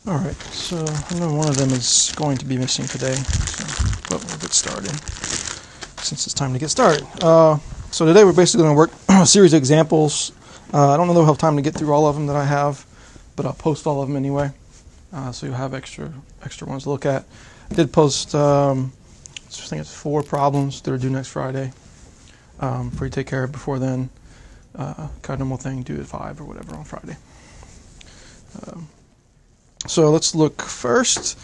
All right, so I know one of them is going to be missing today, but we'll get started since it's time to get started. So today we're basically going to work a series of examples. I don't know if I'll have time to get through all of them that I have, but I'll post all of them anyway, so you'll have extra ones to look at. I did post, I think it's 4 problems that are due next Friday. For you to take care of before then. Kind of normal thing, due at 5 or whatever on Friday. So let's look first.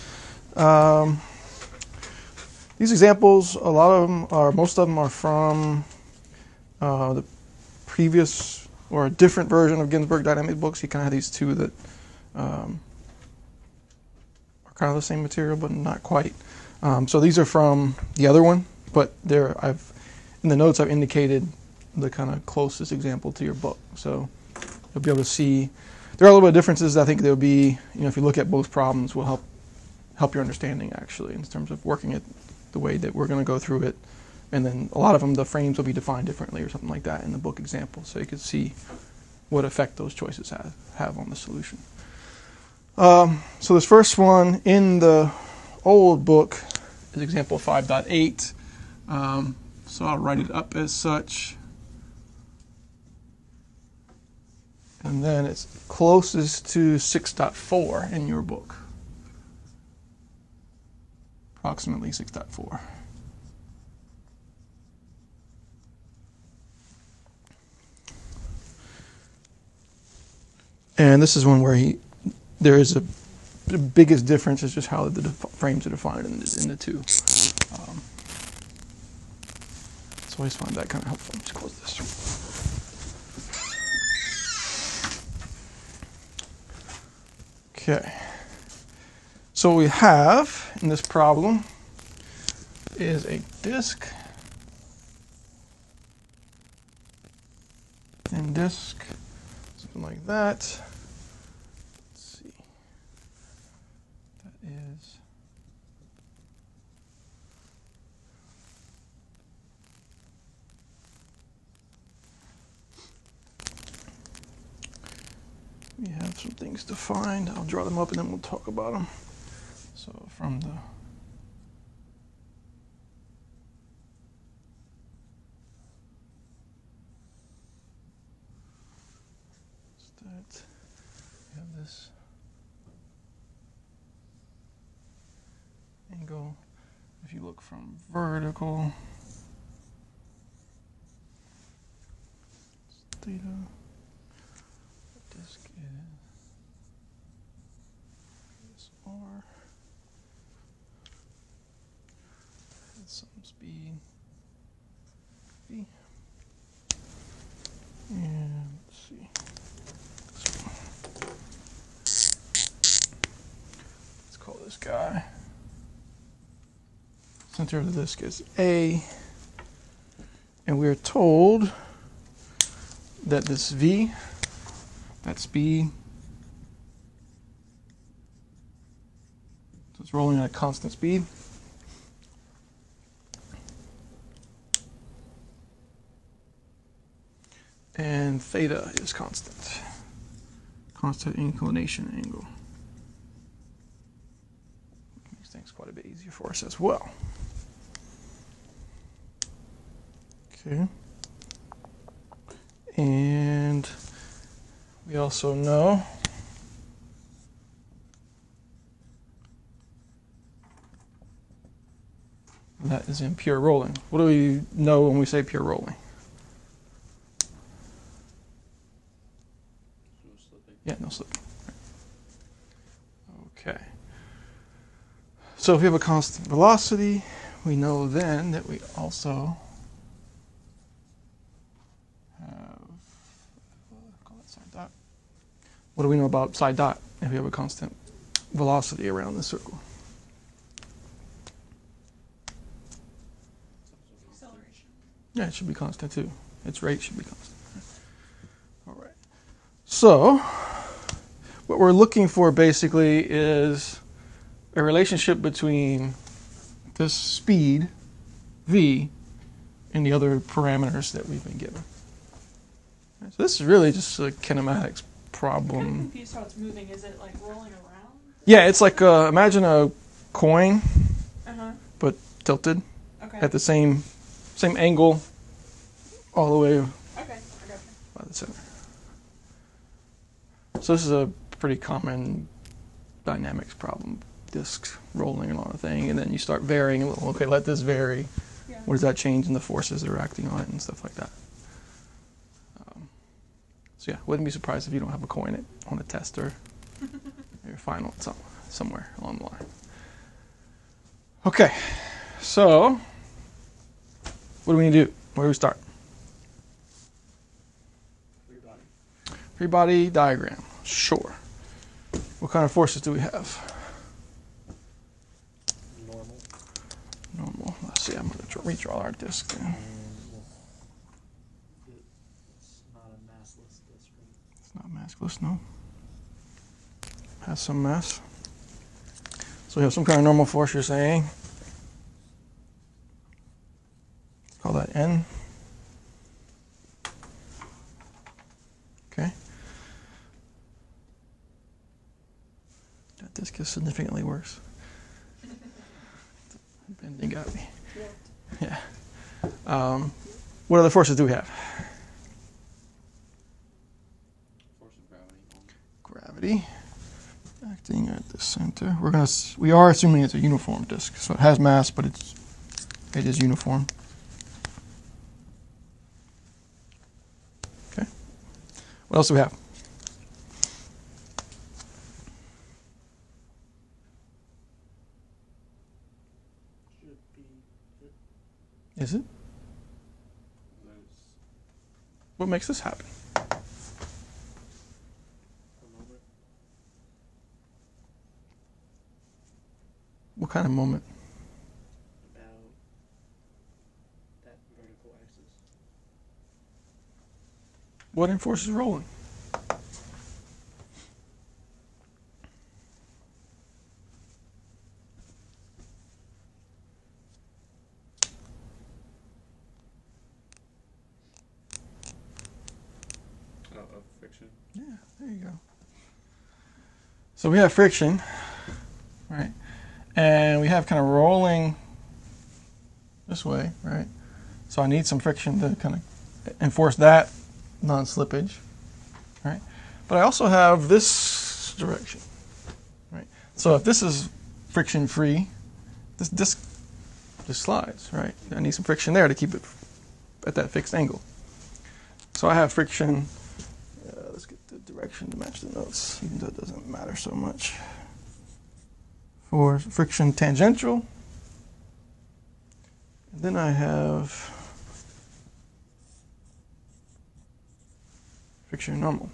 These examples, most of them are from the previous or a different version of Ginsberg Dynamics books. You kind of have these two that are kind of the same material, but not quite. So these are from the other one, but in the notes I've indicated the kind of closest example to your book. So you'll be able to see. There are a little bit of differences. I think there'll be, if you look at both problems, will help your understanding actually in terms of working it the way that we're going to go through it. And then a lot of them, the frames will be defined differently or something like that in the book example, so you can see what effect those choices have on the solution. So this first one in the old book is example 5.8. So I'll write it up as such. And then it's closest to 6.4 in your book. Approximately 6.4. And this is one where there is the biggest difference is just how the frames are defined in the two. So I always find that kind of helpful. Let's close this. Okay, so what we have in this problem is a disk and disk, something like that. Let's see, that is we have some things to find. I'll draw them up and then we'll talk about them. So from the start, we have this angle. If you look from vertical, it's theta. Disk is R. At some speed V. And let's see. Let's call this guy. Center of the disk is A. And we're told that this V, that speed, so it's rolling at a constant speed. And theta is constant inclination angle. Makes things quite a bit easier for us as well. Okay. And we also know that is in pure rolling. What do we know when we say pure rolling? Yeah, no slipping. Okay. So if we have a constant velocity, we know then that we also have, call that side dot. What do we know about psi dot if we have a constant velocity around the circle? Acceleration. Yeah, it should be constant too. Its rate should be constant. All right. So what we're looking for basically is a relationship between this speed, v, and the other parameters that we've been given. So this is really just a kinematics problem. I'm kind of confused how it's moving. Is it like rolling around? Yeah, it's like imagine a coin, Uh-huh. but tilted Okay. at the same angle all the way Okay, I got you. by the center. So this is a pretty common dynamics problem. Discs rolling along a thing, and then you start varying a little. Okay, let this vary. Yeah. What does that change in the forces that are acting on it and stuff like that? So yeah, wouldn't be surprised if you don't have a coin on a test or your final somewhere along the line. Okay, so what do we need to do? Where do we start? Free body diagram. Sure. What kind of forces do we have? Normal. Let's see. I'm going to redraw our disk then. It's not a massless disk, right? It's not massless, no. Has some mass. So we have some kind of normal force, you're saying. Let's call that N. Okay. That disk is significantly worse. Bending got me. Yeah. What other forces do we have? Force of gravity. Gravity acting at the center. We are assuming it's a uniform disk, so it has mass, but it is uniform. Okay. What else do we have? Should be Is it? What makes this happen? a moment. What kind of moment? About that vertical axis. What enforces rolling? Of friction. Yeah, there you go. So we have friction, right? And we have kind of rolling this way, right? So I need some friction to kind of enforce that non-slippage, right? But I also have this direction, right? So if this is friction-free, this disc just slides, right? I need some friction there to keep it at that fixed angle. So I have friction. Let's get the direction to match the notes, even though it doesn't matter so much. For friction tangential, and then I have friction normal.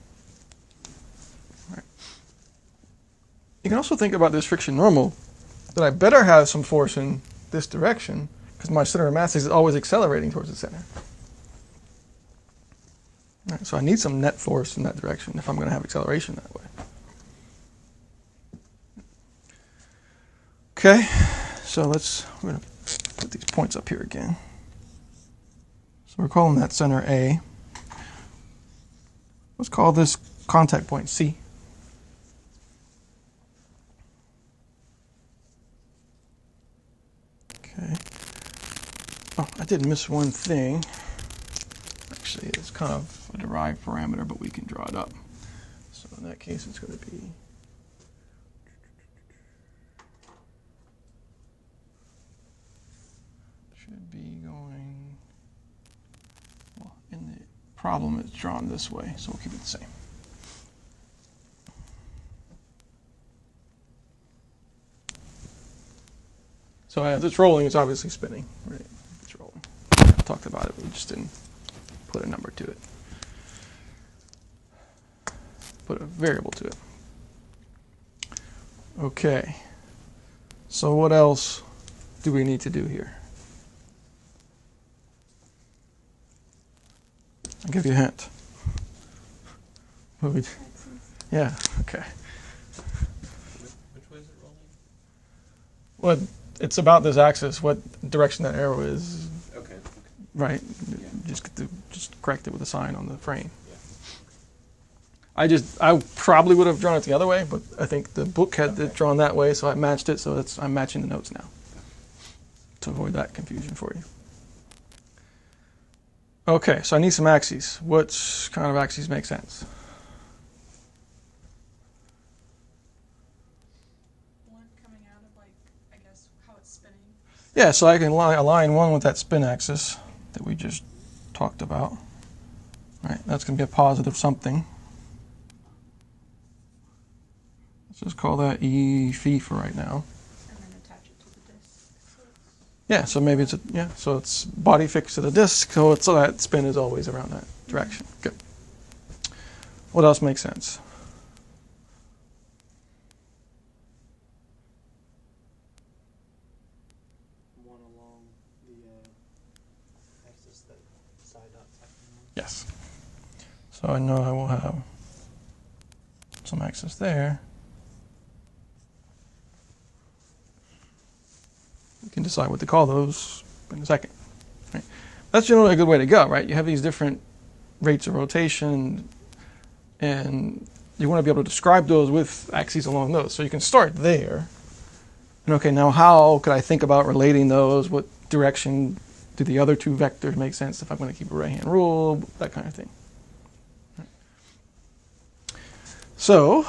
Right. You can also think about this friction normal, that I better have some force in this direction, because my center of mass is always accelerating towards the center. Right, so I need some net force in that direction if I'm going to have acceleration that way. Okay, so we're going to put these points up here again. So we're calling that center A. Let's call this contact point C. Okay. Oh, I did miss one thing. Actually, it's kind of a derived parameter, but we can draw it up. So in that case, it's going to be should be going, well, in the problem it's drawn this way, so we'll keep it the same. So as it's rolling, it's obviously spinning, right? It's rolling. I talked about it, but we just didn't put a number to it. Put a variable to it. Okay. So what else do we need to do here? I'll give you a hint. Yeah, okay. Which way is it rolling? Well, it's about this axis, what direction that arrow is, Okay. right? Yeah. Just correct it with a sign on the frame. Yeah. I probably would have drawn it the other way, but I think the book had it drawn that way, so I matched it. So I'm matching the notes now to avoid that confusion for you. Okay, so I need some axes. Which kind of axes make sense? One coming out of, like, I guess, how it's spinning. Yeah, so I can align one with that spin axis that we just talked about. Right, that's going to be a positive something. Let's just call that E phi for right now. And then attach it to the disc. So it's Yeah, so maybe so it's body fixed to the disc, so that spin is always around that direction. Good. What else makes sense? One along the axis that side outside. Yes. So I know I will have some axis there. We can decide what to call those in a second. Right? That's generally a good way to go, right? You have these different rates of rotation, and you want to be able to describe those with axes along those. So you can start there. And okay, now how could I think about relating those? What direction do the other two vectors make sense if I'm going to keep a right-hand rule? That kind of thing. So,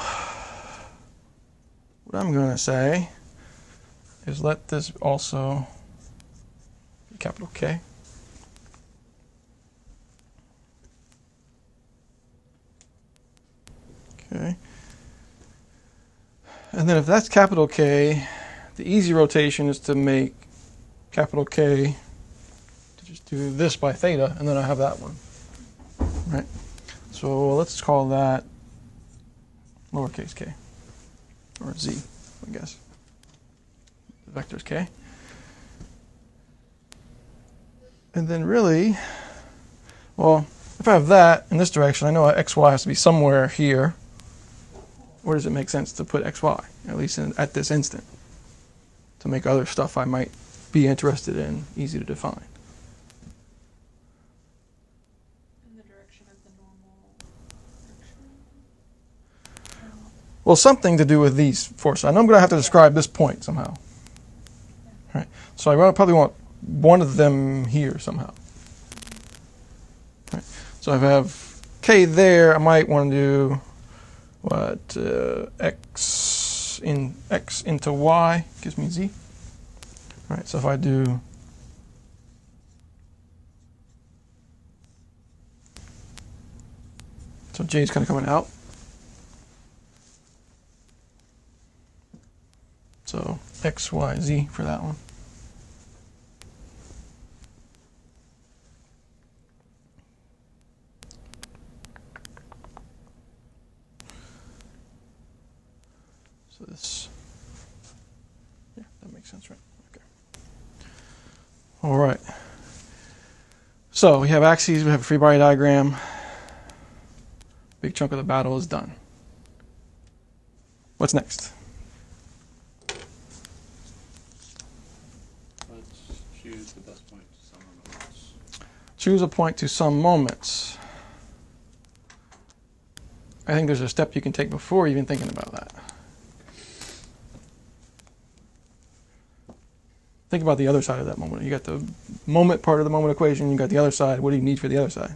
what I'm going to say is let this also be capital K. Okay. And then if that's capital K, the easy rotation is to make capital K, to just do this by theta, and then I have that one. Right? So let's call that lowercase k, or z, I guess. The vector's k. And then really, well, if I have that in this direction, I know xy has to be somewhere here. Where does it make sense to put xy, at least at this instant, to make other stuff I might be interested in easy to define? in the direction of the normal direction. Well, something to do with these forces. I know I'm going to have to describe this point somehow. Right. So I probably want one of them here somehow. Right. So if I have k there, I might want to do what x into y gives me z. All right. So if I do so j is kind of coming out. So x, y, z for that one. So this, yeah, that makes sense, right? Okay. All right. So we have axes, we have a free body diagram. Big chunk of the battle is done. What's next? Let's choose the best point to some moments. Choose a point to some moments. I think there's a step you can take before even thinking about that. Think about the other side of that moment. You got the moment part of the moment equation, you got the other side. What do you need for the other side?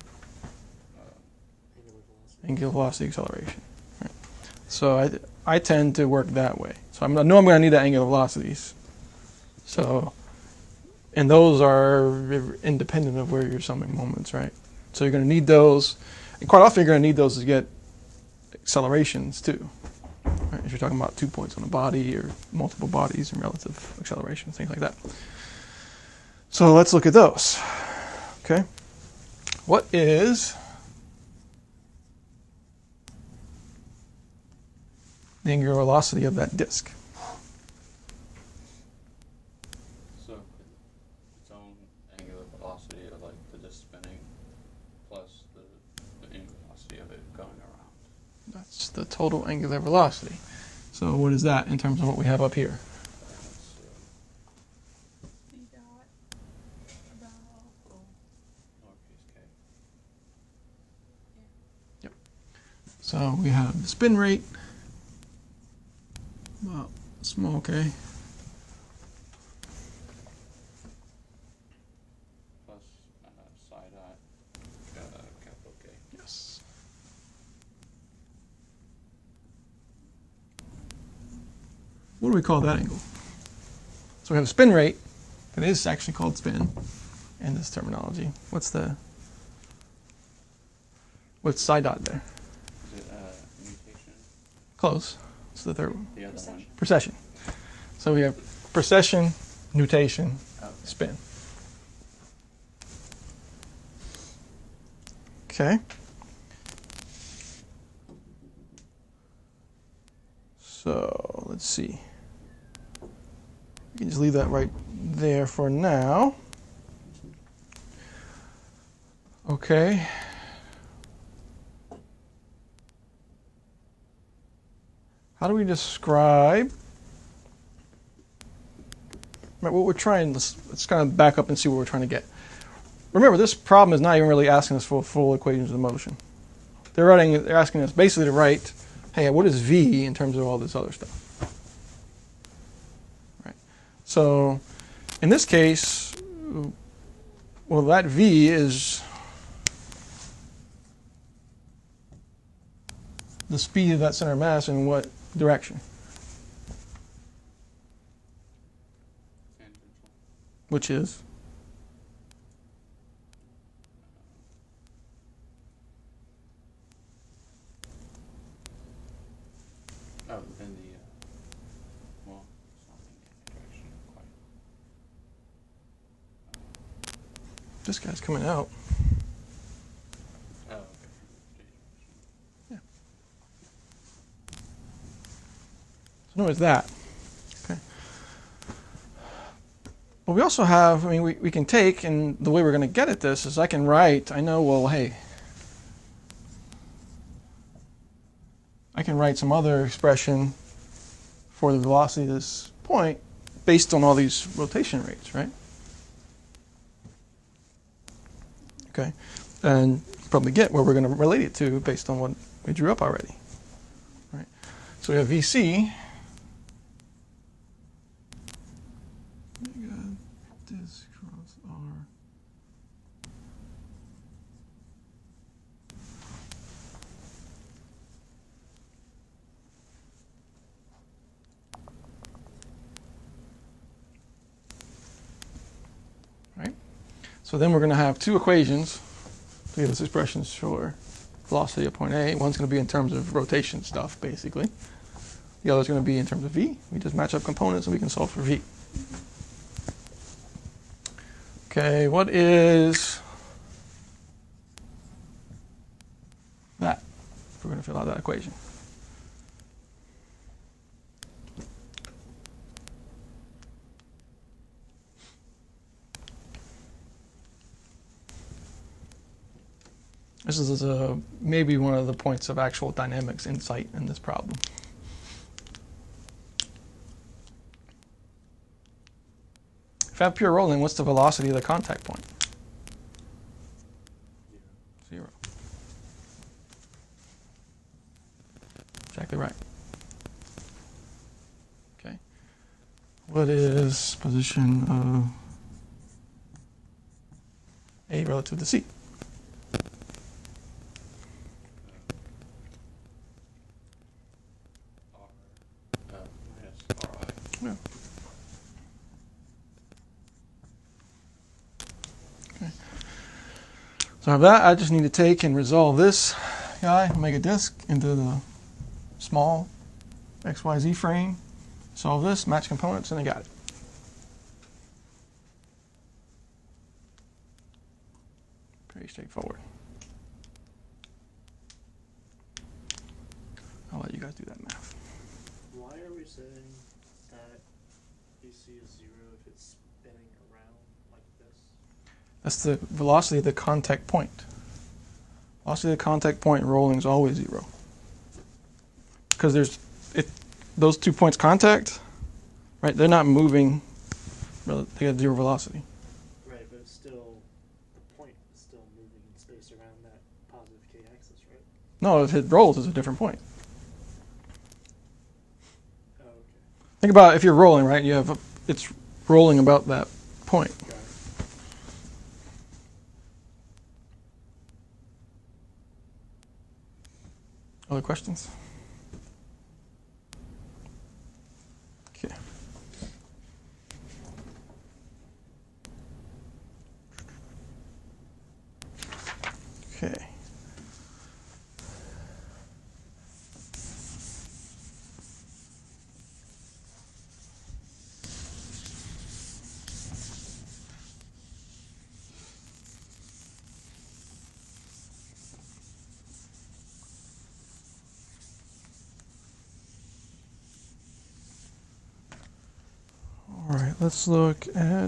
Angular velocity acceleration. Right. So I tend to work that way. So I know I'm going to need the angular velocities. So, and those are independent of where you're summing moments, right? So you're going to need those. And quite often you're going to need those to get accelerations too. Right? If you're talking about 2 points on a body or multiple bodies and relative accelerations, things like that. So let's look at those. Okay. What is the angular velocity of that disk? So its own angular velocity of like the disk spinning plus the angular velocity of it going around. That's the total angular velocity. So what is that in terms of what we have up here? That's, V dot about lowercase k. So we have the spin rate, about small k, Plus psi dot capital K. yes. What do we call that angle? So we have a spin rate that is actually called spin in this terminology. What's psi dot there? Is it mutation? Close. It's the third one. The other one? Precession. So we have precession, nutation, Oh, okay. spin. Okay. So let's see. We can just leave that right there for now. Okay. How do we describe what we're trying? Let's kind of back up and see what we're trying to get. Remember, this problem is not even really asking us for full equations of motion. They're asking us basically to write, hey, what is V in terms of all this other stuff? Right. So, in this case, well, that V is the speed of that center of mass in what direction? Tangential. Which is? Oh, then the, well, it's not in the direction quite. This guy's coming out. Oh, okay. Yeah. So notice that. Okay. But we also have, I mean, we can take, and the way we're going to get at this is I can write, I know, well, hey, I can write some other expression for the velocity of this point based on all these rotation rates, right? Okay. And you probably get where we're going to relate it to based on what we drew up already. Right. So we have VC. This cross R. Right? So then we're going to have two equations to give us expressions for velocity at point A. One's going to be in terms of rotation stuff, basically. The other's going to be in terms of V. We just match up components and we can solve for V. Okay, what is that? If we're going to fill out that equation. This is maybe one of the points of actual dynamics insight in this problem. If I have pure rolling, what's the velocity of the contact point? 0. Exactly right. Okay. What is position of A relative to C? Minus RI. Yeah. Okay. So I have that. I just need to take and resolve this guy, make a disk into the small XYZ frame, solve this, match components, and I got it. Pretty straightforward. I'll let you guys do that math. Why are we saying that VC is 0 if it's spinning around like this? That's the velocity of the contact point. Velocity of the contact point in rolling is always 0. Because those 2 points contact, right? They're not moving. They got 0 velocity. Right, but it's still, the point is still moving in space around that positive k axis, right? No, if it rolls, it's a different point. Oh, okay. Think about if you're rolling, right? It's rolling about that point. Got it. Other questions? Okay. Okay. All right, let's look at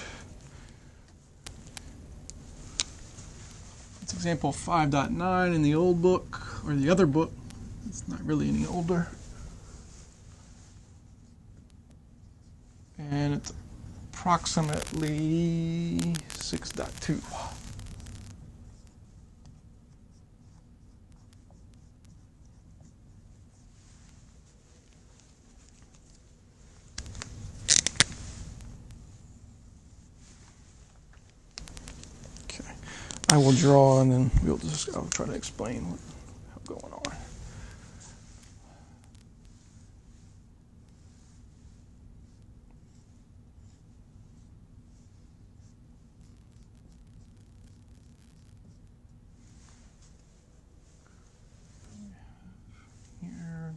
it's example 5.9 in the old book, or the other book. It's not really any older. And it's approximately 6.2. Okay. I will draw and then I'll try to explain what's going on. Here.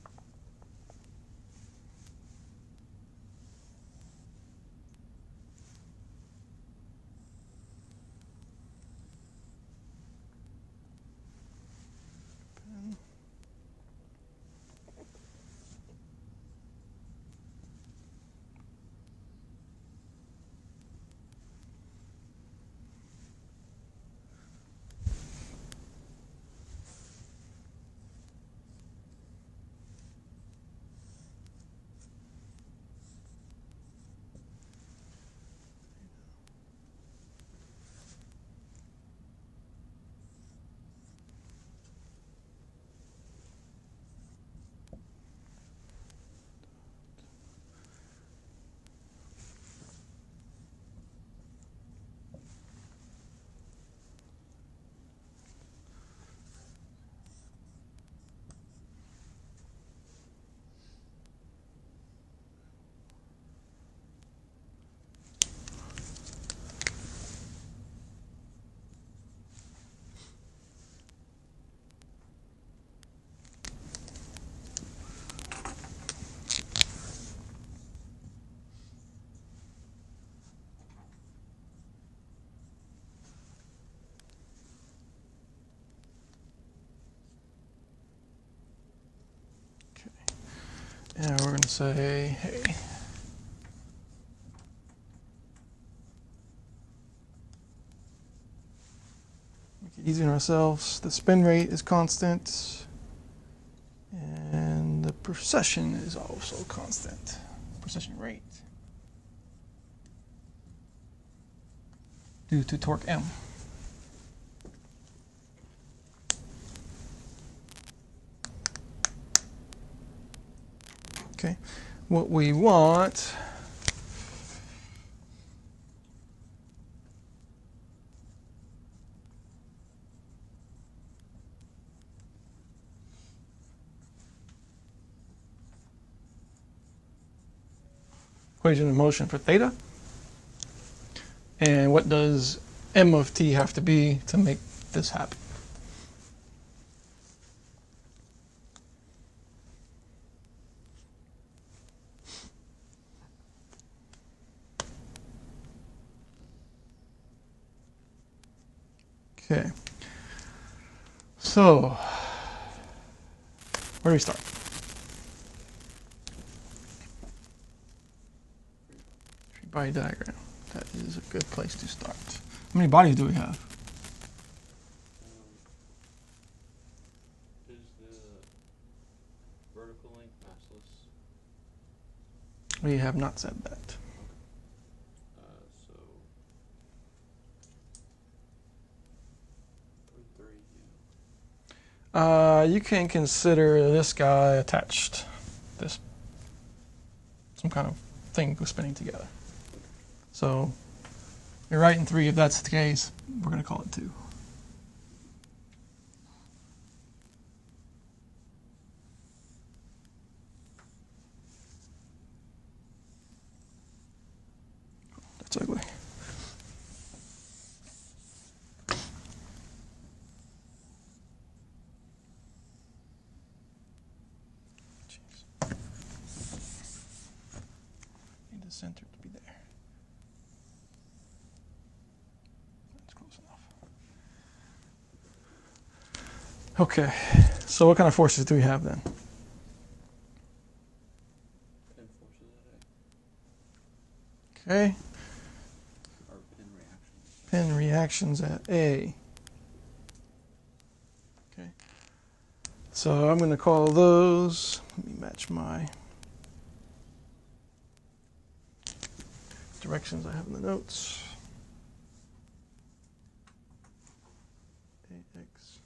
And we're going to say, hey, make it easy on ourselves. The spin rate is constant, and the precession is also constant. Precession rate due to torque M. Okay, what we want equation of motion for theta, and what does M of t have to be to make this happen? Okay, so where do we start? Tree body diagram. That is a good place to start. How many bodies do we have? Is the vertical length massless? We have not said that. So 3, yeah. You can consider this guy attached. This some kind of thing spinning together. So you're right in 3. If that's the case, we're going to call it 2. That's ugly. Jeez. Need the center to be there. That's close enough. Okay, so what kind of forces do we have then? Pin forces at A. Okay, Or pin reactions. pin reactions at A. Okay, so I'm going to call those, let me match my directions I have in the notes. AX.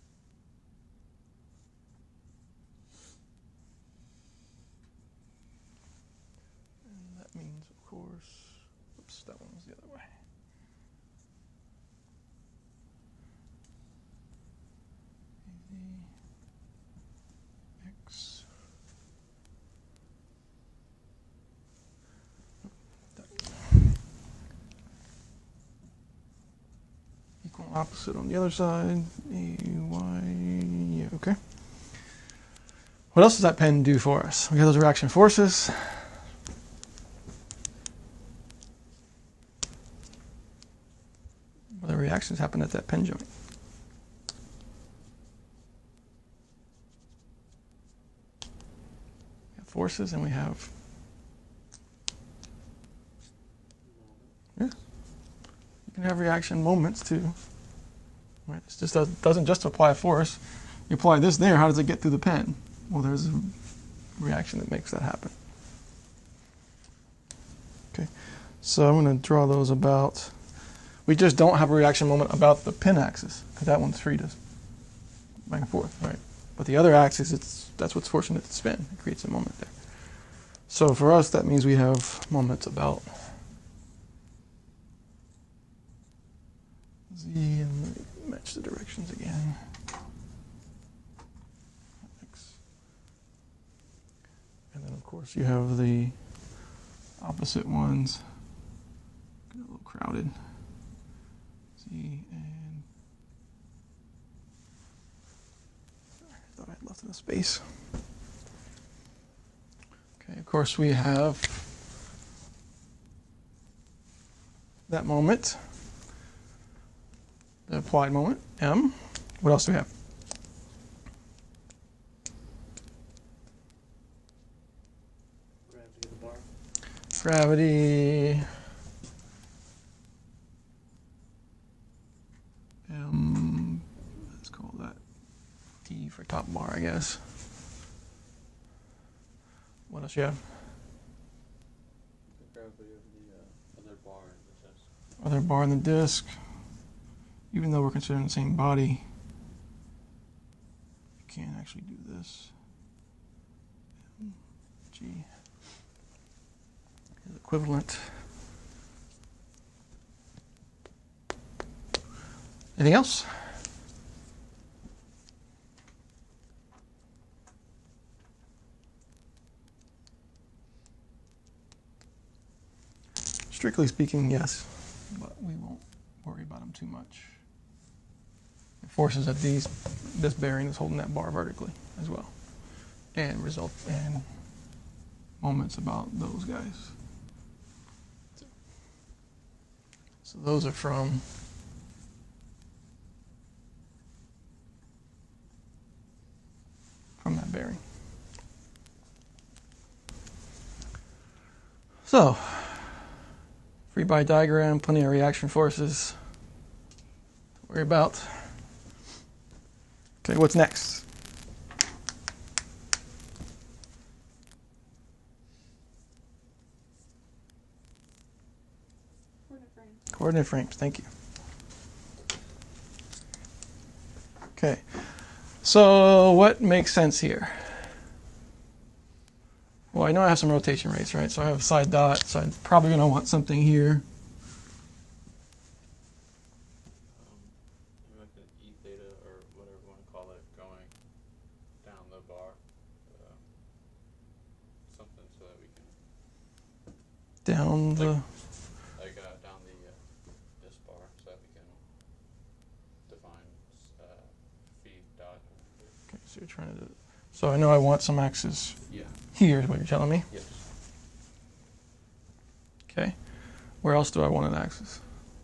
And that means, of course, oops, that one was the other way. X. Equal opposite on the other side. A, Y, yeah, okay. What else does that pen do for us? We have those reaction forces. What other reactions happen at that pen joint? We have forces and we have, yeah, you can have reaction moments too. Right? It just doesn't just apply a force. You apply this there, how does it get through the pen? Well, there's a reaction that makes that happen. Okay, so I'm going to draw those about. We just don't have a reaction moment about the pin axis because that one's free to back and forth, right? But the other axis, that's what's forcing it to spin. It creates a moment there. So for us, that means we have moments about Z, and let me match the directions again. X. And then, of course, you have the opposite ones. Get a little crowded. Z and sorry, I thought I had left enough space. Okay, of course, we have that moment. The applied moment, M. What else do we have? Gravity of the bar. Gravity. Let's call that T for top bar, I guess. What else you have? The gravity of the other bar in the disc. Other bar in the disc. Even though we're considering the same body, you can't actually do this. G is equivalent. Anything else? Strictly speaking, yes, but we won't worry about them too much. It forces that this bearing is holding that bar vertically as well, and result in moments about those guys. So those are from that bearing. So, free body diagram, plenty of reaction forces to worry about. Okay, what's next? Coordinate frames. Coordinate frames, thank you. Okay, So what makes sense here? Well, I know I have some rotation rates, right? So I have a side dot, so I'm probably going to want something here. Like the E theta or whatever you want to call it going down the bar. Something so that we can Down the... down the this bar so that we can define feed dot. Okay, so you're trying to do... So I know I want some axis Yeah. here is what you're telling me. Yes. Okay. Where else do I want an axis?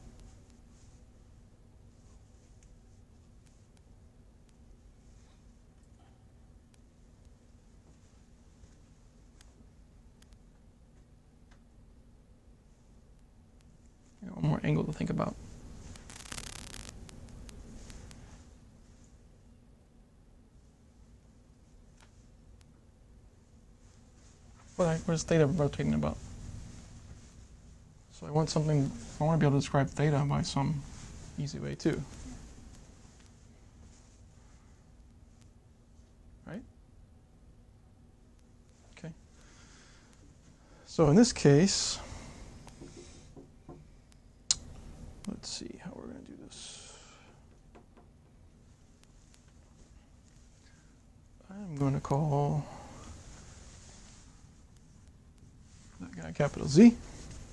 One more angle to think about. What is theta rotating about? So I want something, I want to be able to describe theta by some easy way too. Right? Okay. So in this case, let's see how we're going to do this. I'm going to call that guy capital Z. And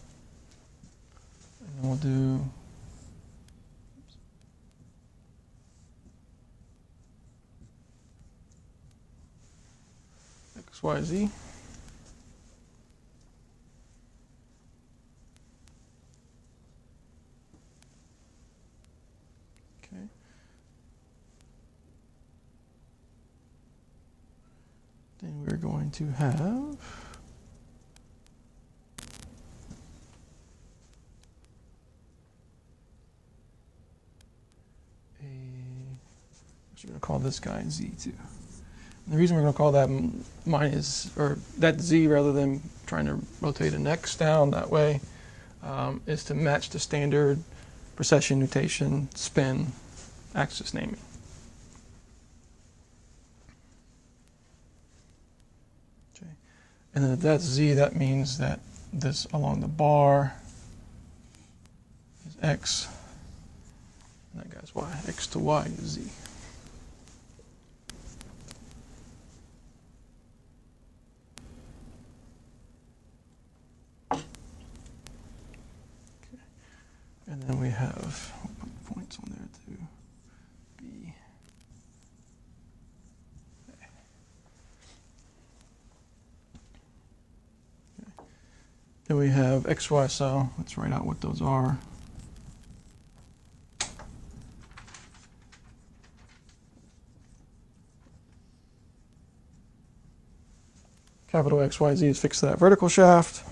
then we'll do X, Y, Z. Okay. Then we're going to have we're going to call this guy Z2. And the reason we're going to call that minus, or that Z rather than trying to rotate an X down that way, is to match the standard precession notation spin axis naming. Okay. And then if that's Z, that means that this along the bar is X, and that guy's Y. X to Y is Z. And then we have, we'll put points on there to be. Okay. Then we have X, Y, so let's write out what those are. Capital X, Y, Z is fixed to that vertical shaft.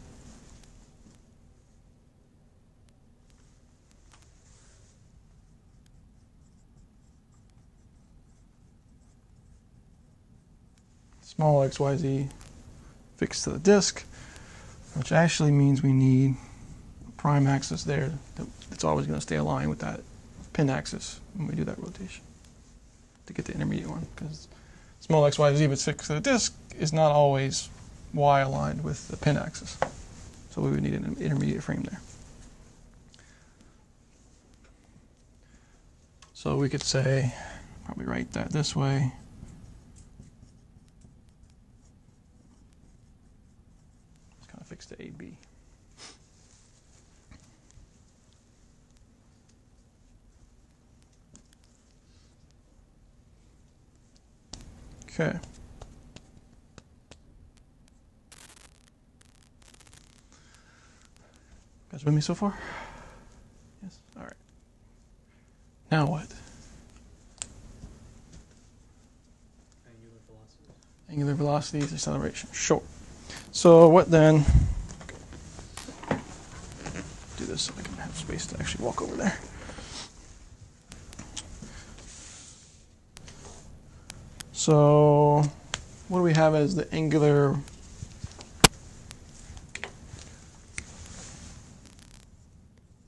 Small x, y, z fixed to the disk, which actually means we need a prime axis there that's always going to stay aligned with that pin axis when we do that rotation to get the intermediate one, because small x, y, z but fixed to the disk is not always y aligned with the pin axis. So we would need an intermediate frame there. So we could say, probably write that this way. Fixed to AB. Okay. Guys with me so far? Yes? All right. Now what? Angular velocity. Angular velocity is acceleration. Sure. So what then? Do this so I can have space to actually walk over there. So what do we have as the angular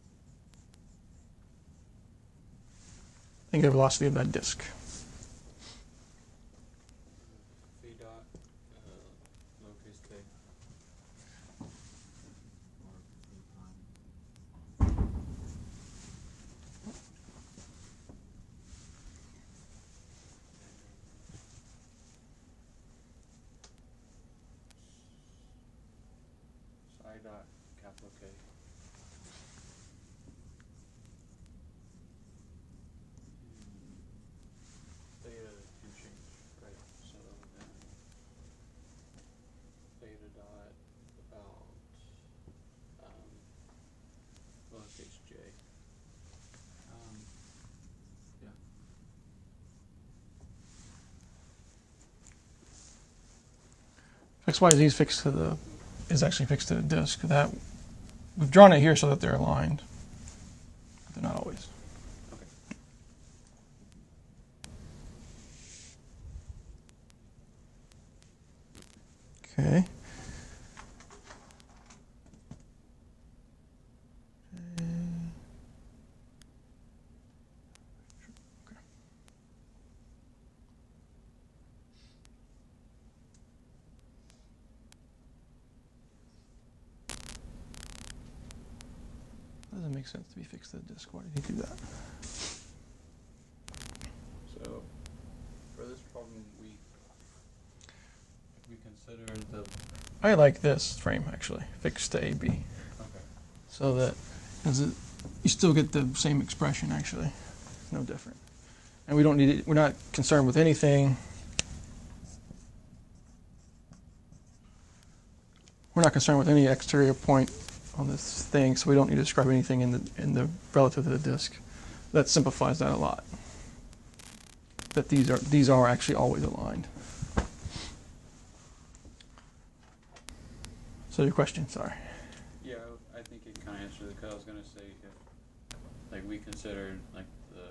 velocity of that disk? I dot capital K. Theta can change, right? So then theta dot about lowercase j. Yeah. XYZ is fixed to the is actually fixed to the disk. That we've drawn it here so that they're aligned. But they're not always. Okay. Okay. Doesn't make sense to be fixed to the disk. Why did he do that? So for this problem, if we consider the I like this frame actually, fixed to AB, okay. so that you still get the same expression actually. It's no different, and we don't need it. We're not concerned with anything. We're not concerned with any exterior point on this thing, so we don't need to describe anything in the relative to the disk. That simplifies that a lot. That these are actually always aligned. So your question, sorry. Yeah, I think it kind of answered it, because I was going to say if, like, we considered, like,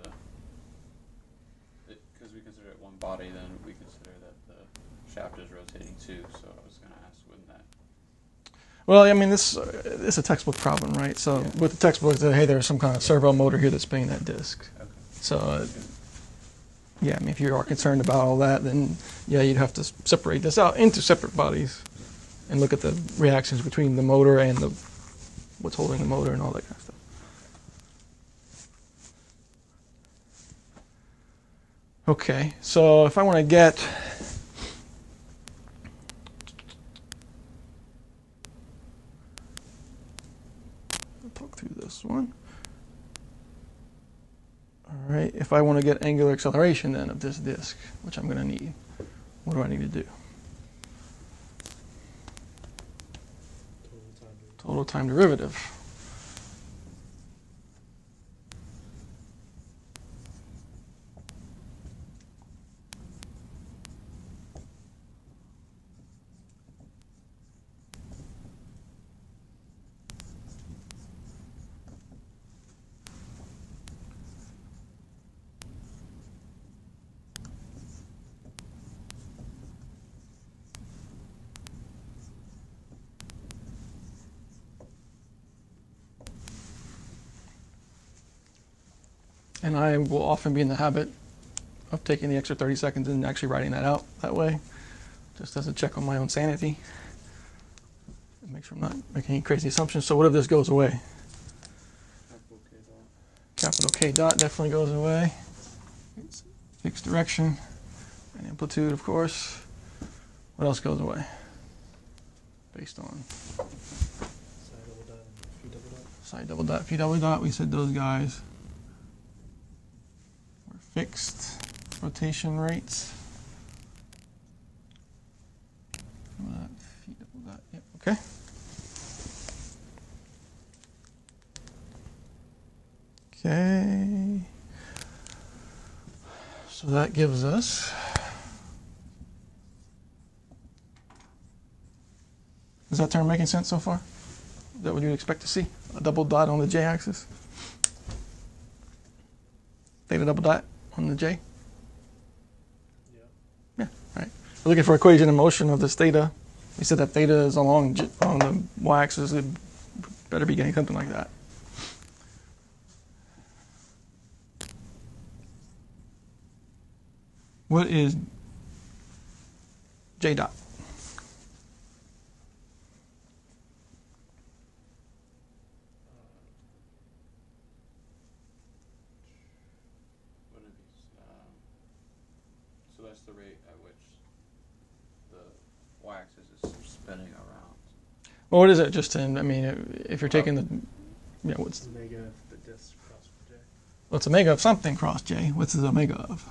because we consider it one body, then we consider that the shaft is rotating too, so I was going to ask, wouldn't that? Well, I mean, this is a textbook problem, right? So Yeah. with the textbook, it's that, hey, there's some kind of servo motor here that's spinning that disk. Okay. So, yeah, I mean, if you are concerned about all that, then, yeah, you'd have to separate this out into separate bodies and look at the reactions between the motor and what's holding the motor and all that kind of stuff. Okay, so if I want to get I'll talk through this one. All right, if I want to get angular acceleration then of this disk, which I'm going to need, what do I need to do? Total time derivative. And I will often be in the habit of taking the extra 30 seconds and actually writing that out that way, just as a check on my own sanity. Make sure I'm not making any crazy assumptions. So what if this goes away? Capital K dot. Capital K dot definitely goes away. Fixed direction and amplitude, of course. What else goes away? Based on Side double dot and phi double dot. psi double dot, we said those guys were fixed rotation rates. Phi double dot, yep, okay. Okay. So that gives us. Is that term making sense so far? Is that what you'd expect to see? A double dot on the j-axis? Theta double dot on the j? Yeah. Yeah, right. We're looking for equation of motion of this theta. We said that theta is along on the y-axis. It better be getting something like that. What is j dot? Wouldn't it be, so that's the rate at which the y-axis is spinning around. Well, what is it? Just in, I mean, if you're taking the, yeah, what's Omega of the disk cross J. what's omega of something cross J? What's the omega of?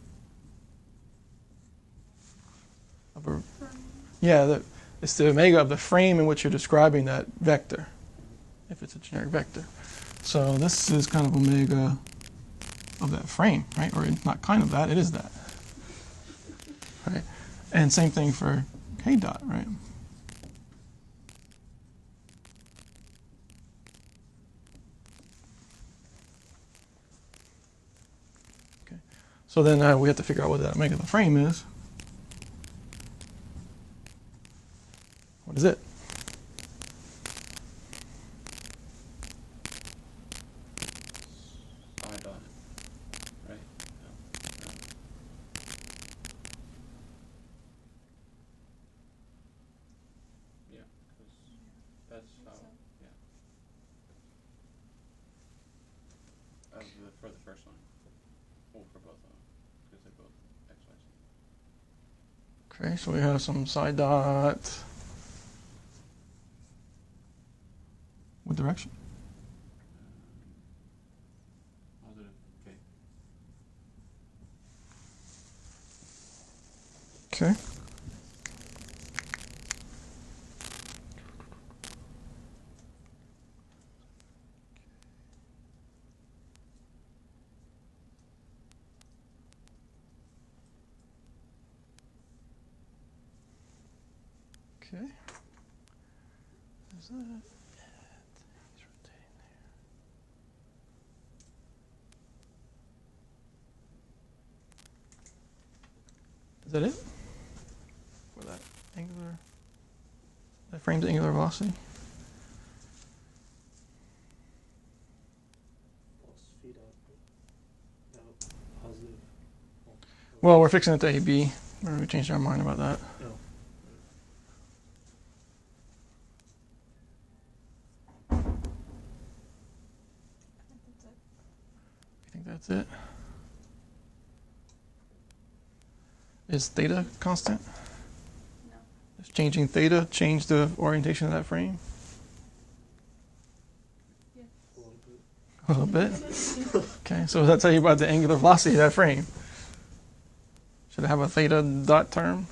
Of a, yeah, it's the omega of the frame in which you're describing that vector, if it's a generic vector. So this is kind of omega of that frame, right? Or not kind of that, it is that. Right? And same thing for k dot, right? Okay. So then we have to figure out what that omega of the frame is. What is it? Psi dot, right? No. Yeah, because that's how, yeah. For the first line. Well, for both of them, because they're both X, Y, Z. Okay, so we have some psi dot. What direction? Positive, okay. Okay. Okay. Is that it? He's rotating there. Is that it? For that angular, that frame's angular velocity? Plus phi dot. No, positive. Well, we're fixing it to AB. Remember, we changed our mind about that. No. You think that's it? Is theta constant? No. Is changing theta change the orientation of that frame? Yes. A little bit. A little bit. Okay, so does that tell you about the angular velocity of that frame? Should it have a theta dot term?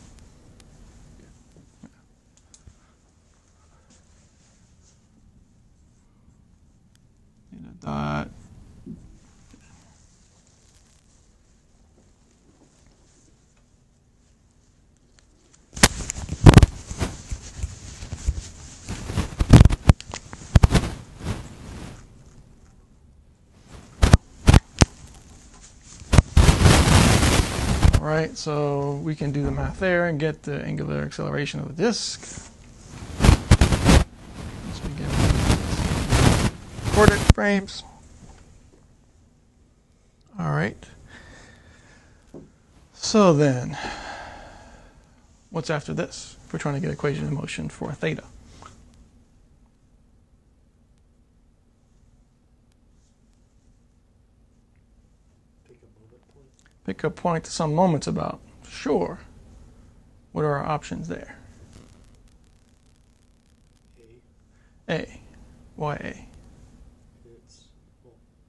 Theta dot. All right, so we can do the math there and get the angular acceleration of the disk. Once we get coordinate frames. All right. So then, what's after this? If we're trying to get equation of motion for theta. Pick a moment point. Pick a point to some moments about. Sure. What are our options there? A. A. Why A? It's well.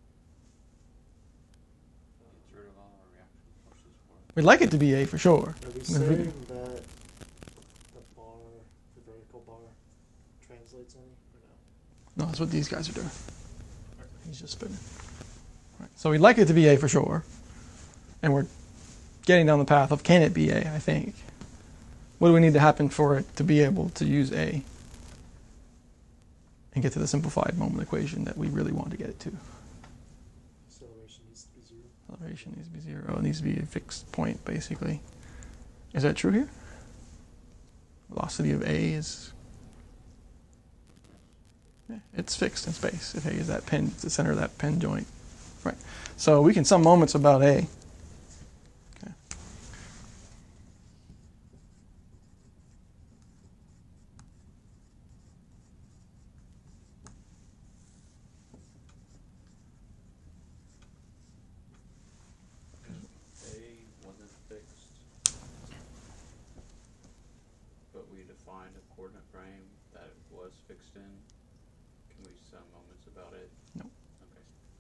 Gets rid of all our reaction forces for it. We'd like it to be A for sure. Are we If saying we that can- the bar, the vertical bar, translates any or no? No, that's what these guys are doing. He's just spinning. Right. So we'd like it to be A for sure. And we're getting down the path of can it be A, I think. What do we need to happen for it to be able to use A and get to the simplified moment equation that we really want to get it to? Acceleration needs to be 0. Acceleration needs to be 0. It needs to be a fixed point, basically. Is that true here? Velocity of A is... Yeah, it's fixed in space. If A is that pin, it's the center of that pin joint. Right. So we can sum moments about A. Okay. A wasn't fixed, but we defined a coordinate frame that it was moments about it? Nope. Okay.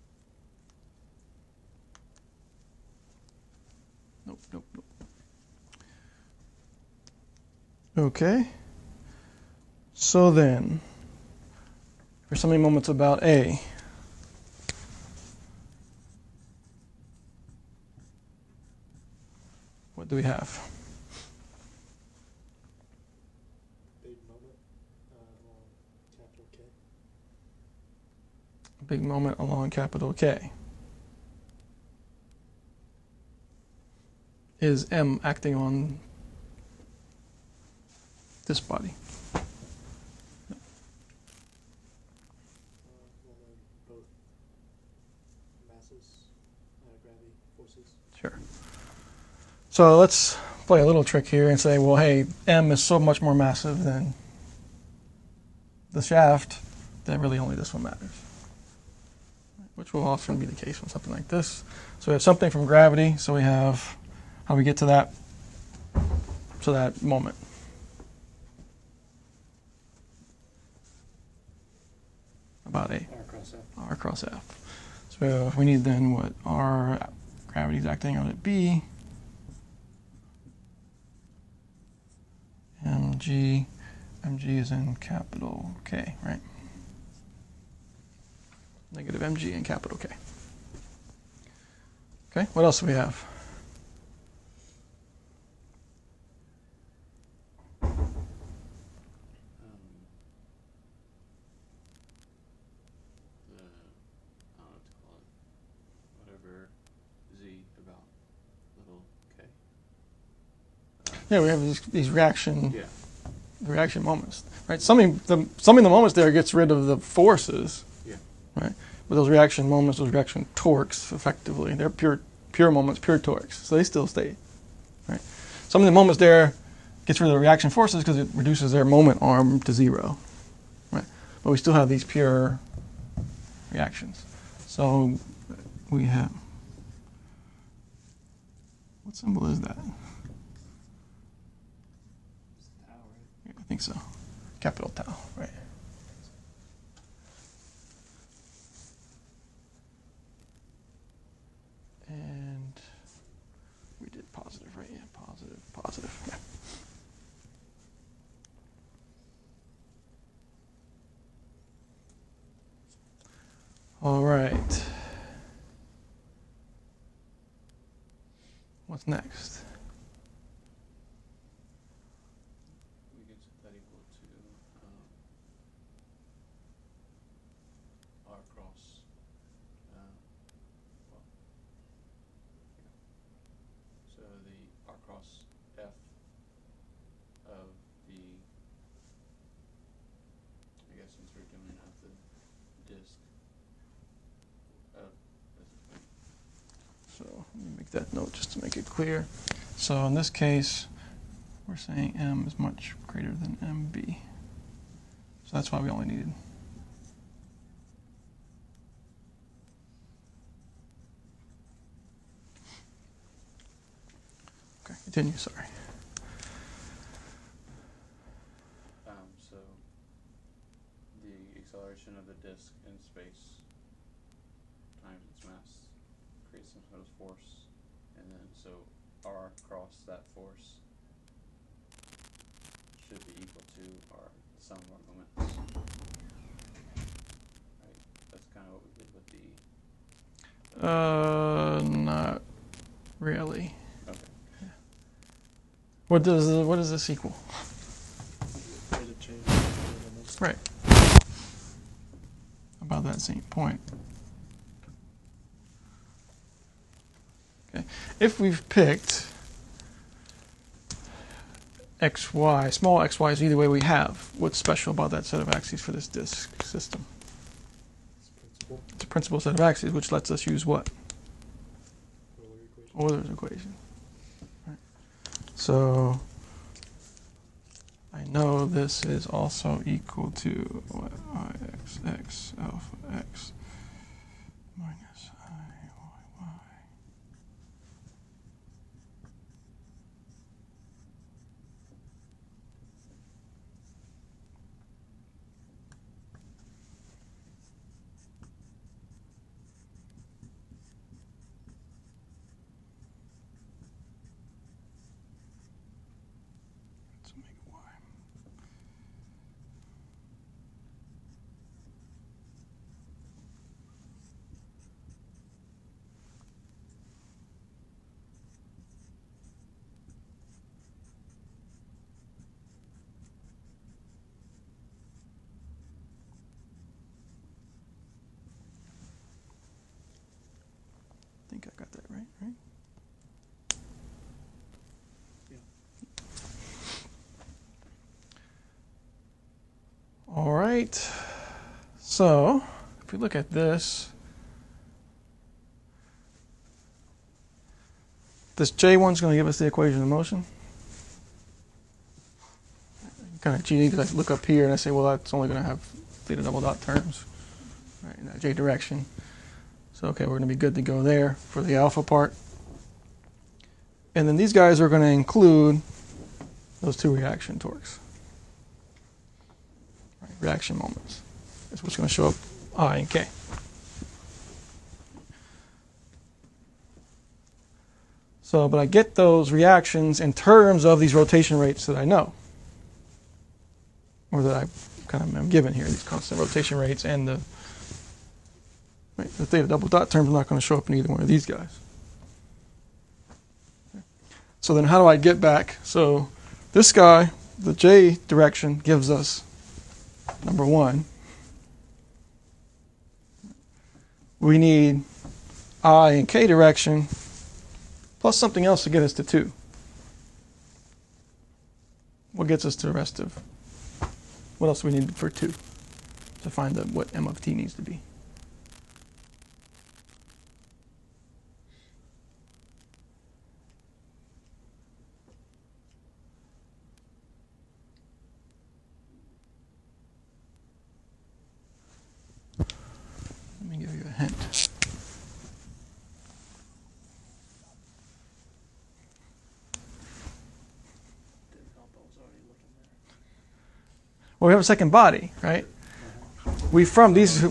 Nope, nope, nope. Okay. So then, there's so many moments about A. What do we have? Big moment along capital K. A big moment along capital K. Is M acting on this body? Well, then both masses, gravity forces. Sure. So let's play a little trick here and say, well, hey, M is so much more massive than the shaft that really only this one matters. Which will often be the case with something like this. So we have something from gravity, so we have how we get to that moment. About A. R cross F. R cross F. So we need then what? R, gravity's acting on at B. MG is in capital K, right? Negative mg in capital K. Okay, what else do we have? The, I don't know what to call it, whatever Z about little k. Yeah, we have these reaction moments, right? Something the moments there gets rid of the forces, Yeah. right? But those reaction moments, those reaction torques, effectively, they're pure moments, pure torques, so they still stay, right? Some of the moments there gets rid of the reaction forces because it reduces their moment arm to 0, right? But we still have these pure reactions. So we have, what symbol is that? It's the tau, right? Yeah, I think so. Capital tau, right? And we did positive, right? Yeah, positive, positive. Yeah. All right. What's next? We can set that equal to R cross, well, yeah. So the R cross F of the, I guess since we're doing it at the disk, So let me make that note just to make it clear. So in this case, we're saying M is much greater than MB. So that's why we only needed. Okay, continue, sorry. so the acceleration of the disk in space times its mass creates some sort of force, and then so R cross that force should be equal to our sum of our moments. Right? That's kind of what we did with the. Not really. Okay. What does this equal? Rate of change. Moments. Right. About that same point. Okay. If we've picked xy, small xy is either way we have, what's special about that set of axes for this disk system? It's principle. It's a principal set of axes, which lets us use what? Euler equation. Euler's equation. Right. So I know this is also equal to what? Ix alpha x minus I y. All right. So if we look at this J1 is going to give us the equation of motion. Kind of cheating because I look up here and I say, well, that's only going to have theta double dot terms, right, in that J direction. So, okay, we're going to be good to go there for the alpha part. And then these guys are going to include those two reaction torques, right, reaction moments. That's what's going to show up I and K. So, but I get those reactions in terms of these rotation rates that I know, or that I kind of am given here, these constant rotation rates, and the theta double dot term is not going to show up in either one of these guys. So then how do I get back? So this guy, the J direction, gives us number 1. We need I and K direction plus something else to get us to 2. What gets us to the rest of, what else do we need for 2 to find what M of T needs to be? Let me give you a hint. Well, we have a second body, right? We from these so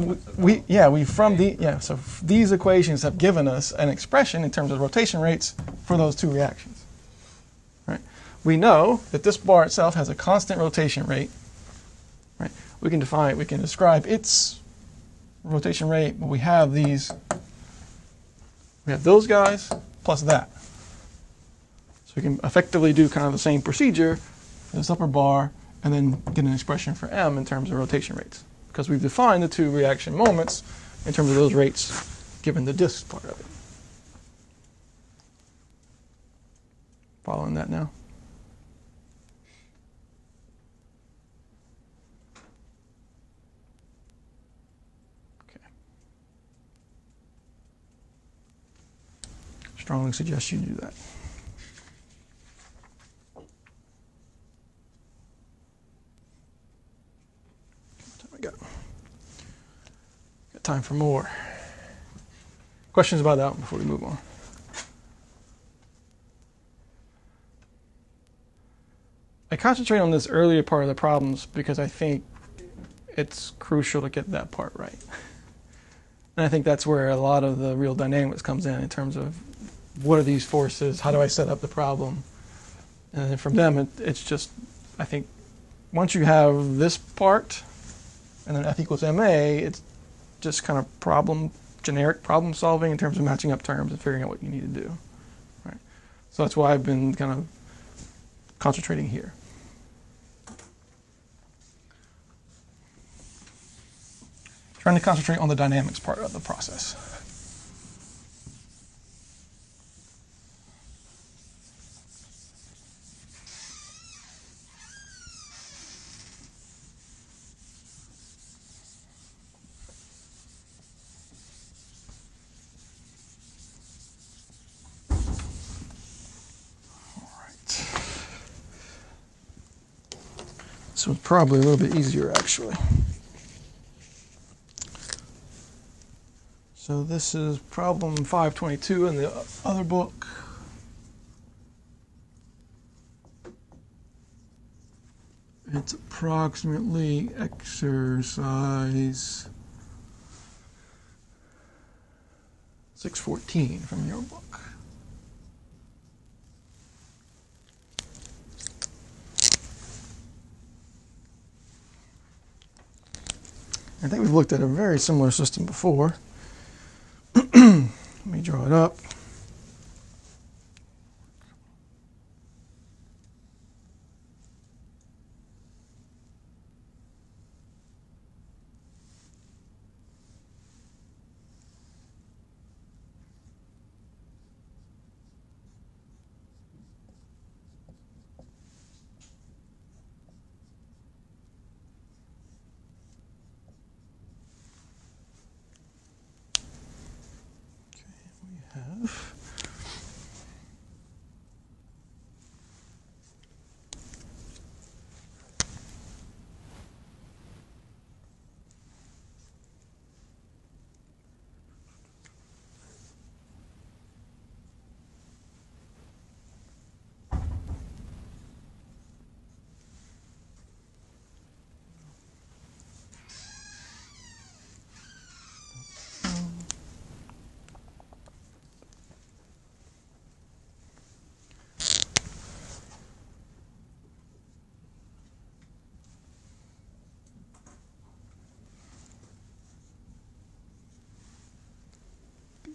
these equations have given us an expression in terms of rotation rates for those two reactions. Right? We know that this bar itself has a constant rotation rate. Right? We can describe its rotation rate, but we have these. We have those guys plus that. So we can effectively do kind of the same procedure for this upper bar and then get an expression for M in terms of rotation rates, because we've defined the two reaction moments in terms of those rates given the disk part of it. Following that now? Okay. Strongly suggest you do that. Got time for more. Questions about that one before we move on? I concentrate on this earlier part of the problems because I think it's crucial to get that part right. And I think that's where a lot of the real dynamics comes in terms of what are these forces, how do I set up the problem? And then from them, it's just, I think, once you have this part, and then F equals MA, it's just kind of generic problem solving in terms of matching up terms and figuring out what you need to do. Right? So that's why I've been kind of concentrating here. Trying to concentrate on the dynamics part of the process. This one's probably a little bit easier, actually. So this is problem 522 in the other book. It's approximately exercise 614 from your book. I think we've looked at a very similar system before. Let me draw it up.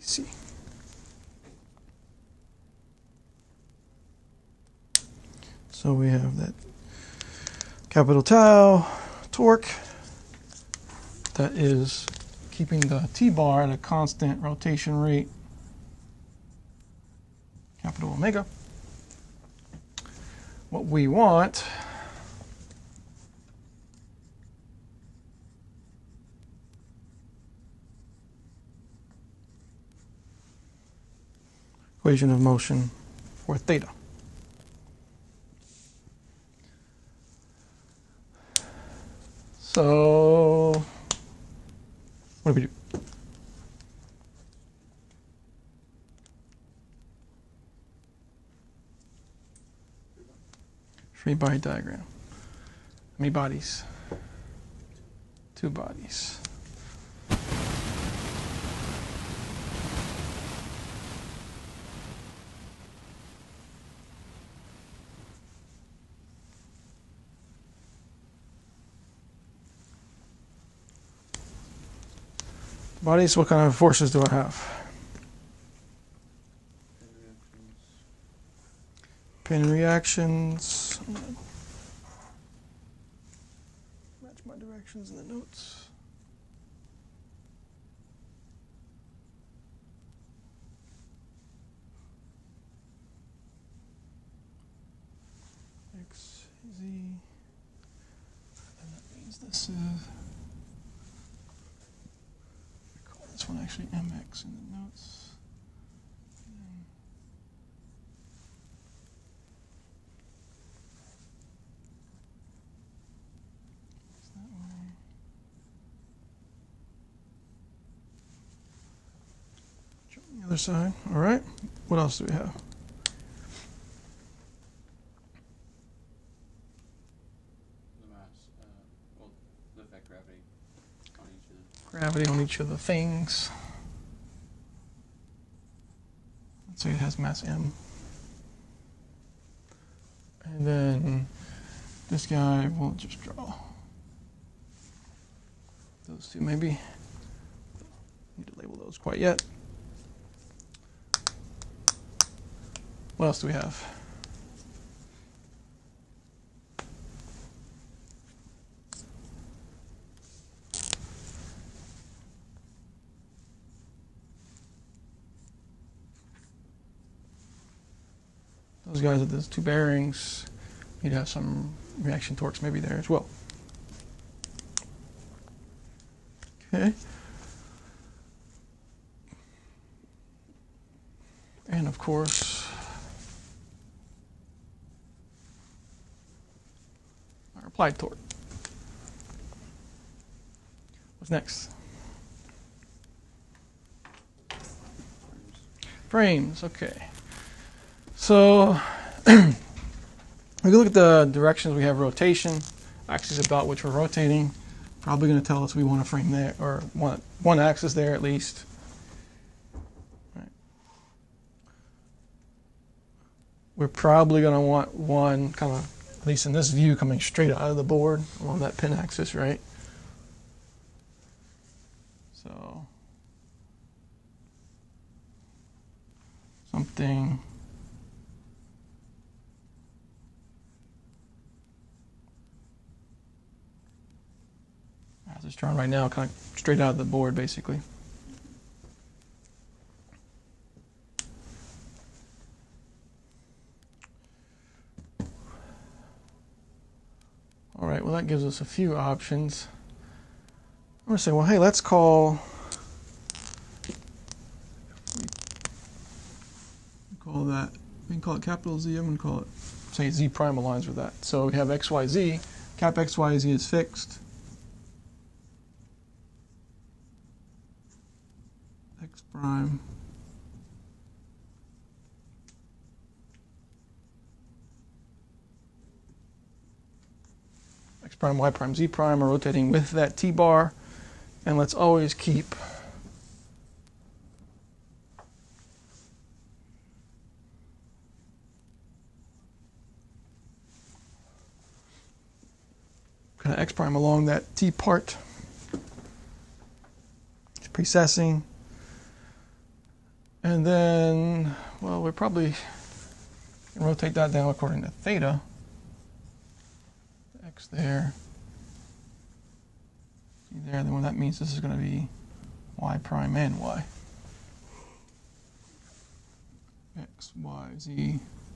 BC. So we have that capital tau torque that is keeping the T-bar at a constant rotation rate, capital omega. What we want equation of motion for theta. So, what do we do? Free body diagram. How many bodies? 2 bodies. Bodies, what kind of forces do I have? Pin reactions. Match my directions in the notes. X, Z. And that means this is. This one actually MX in the notes. That way. Jump on the other side. All right. What else do we have? The mass, well, the effect gravity on each of them. Gravity on each of the things. Let's say it has mass M. And then this guy, we'll just draw those two maybe. Need to label those quite yet. What else do we have? Those guys with those 2 bearings, you'd have some reaction torques maybe there as well. Okay. And of course, our applied torque. What's next? Frames, okay. So, we can look at the directions. We have rotation, axis about which we're rotating. Probably going to tell us we want a frame there, or one axis there at least. Right. We're probably going to want one kind of, at least in this view, coming straight out of the board along that pin axis, right? So, something. As it's drawn right now, kind of straight out of the board, basically. All right, well, that gives us a few options. I'm going to say, well, hey, let's call that, we can call it capital Z. I'm going to call it, say, Z prime aligns with that. So we have XYZ. Cap XYZ is fixed. X prime X prime, Y prime, Z prime are rotating with that T bar, and let's always keep kind of X prime along that T part. It's precessing. And then, well, we're probably going to rotate that down according to theta. X there. See there, then what that means this is going to be y prime and y. X, Y, Z.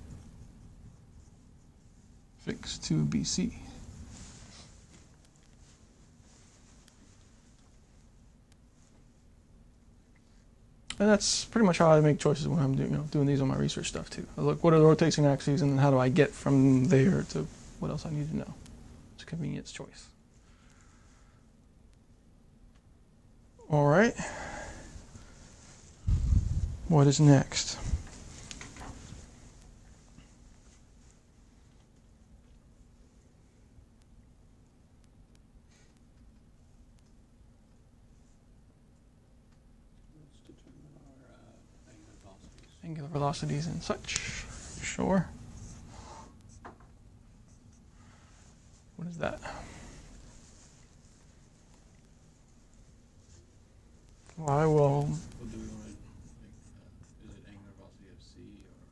Fixed to BC. And that's pretty much how I make choices when I'm doing these on my research stuff too. I look, what are the rotation axes, and then how do I get from there to what else I need to know? It's a convenience choice. All right. What is next? Let's determine our angular velocities. Angular velocities and such. Sure. What is that? Well, I will. Well, do we want to, is it angular velocity of C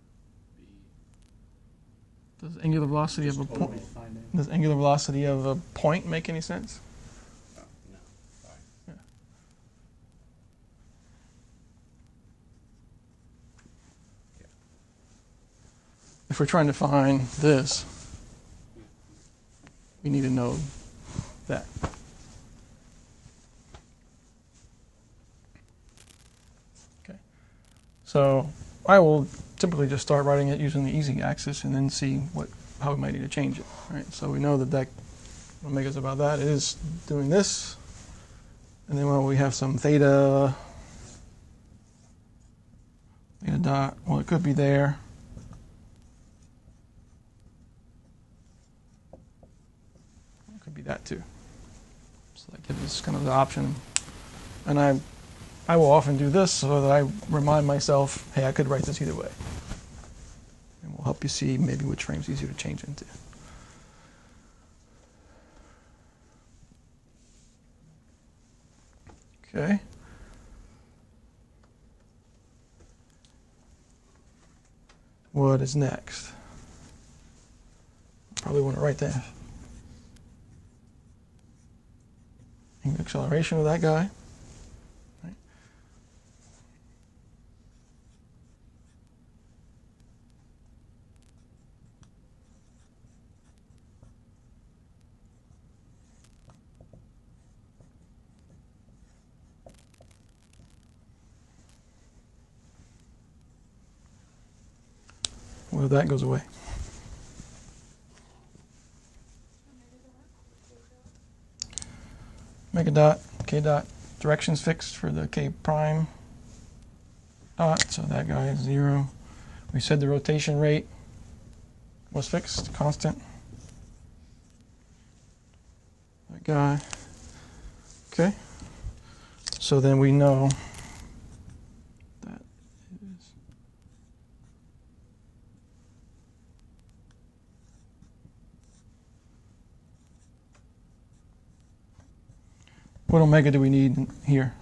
or B? Does angular velocity of a Just total point? finding? Does angular velocity of a point make any sense? Oh, no, sorry. Yeah. If we're trying to find this, we need to know that. Okay. So I will typically just start writing it using the easy axis and then see how we might need to change it. Right. So we know that omega's about that is doing this, and then we have some theta dot. Well, it could be there. It could be that too. So that gives us kind of the option. And I will often do this so that I remind myself, hey, I could write this either way. And we'll help you see maybe which frame's easier to change into. Okay. What is next? Probably want to write that. Acceleration of that guy. Right. Well, that goes away. Make a dot, k dot, direction's fixed for the k prime dot, so that guy is 0. We said the rotation rate was fixed, constant. That guy. Okay. So then we know that is what omega do we need here?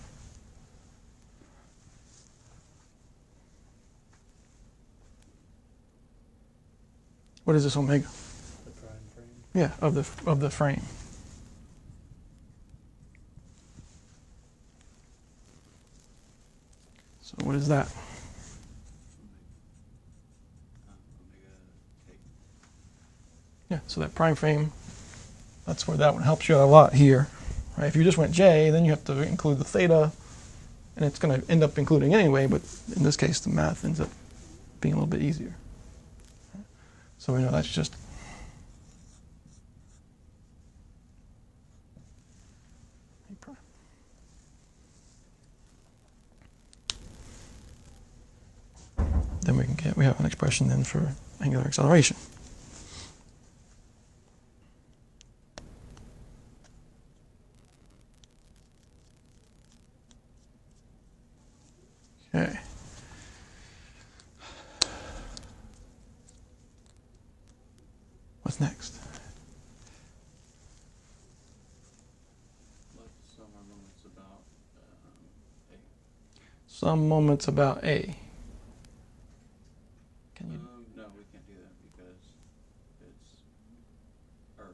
What is this omega? The prime frame. Yeah, of the frame. So what is that? Omega K. Yeah, so that prime frame, that's where that one helps you out a lot here. Right? If you just went J, then you have to include the theta, and it's going to end up including anyway, but in this case the math ends up being a little bit easier. So we know that's just A prime. Then we have an expression then for angular acceleration. Okay. What's next? Let's sum our limits about A. some moments about A. Can you? No, we can't do that because it's, or,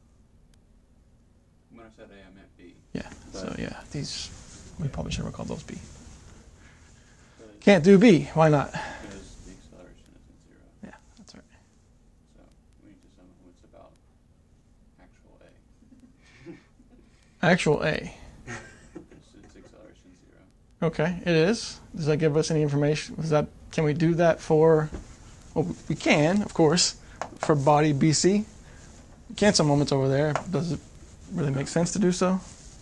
when I said A, I meant B. Yeah. So But- yeah, these we probably should have called those B. But Can't do B. Why not? because the acceleration isn't zero. Yeah, that's right. So we need to some moments about actual A. Actual A. Its acceleration zero. Okay, it is. Does that give us any information? Can we do that for? Well, we can, of course, for body BC. We can some moments over there. Does it really make sense to do so?